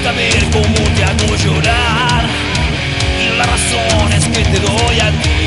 gusta ver cómo te hago llorar y las razones que te doy a ti.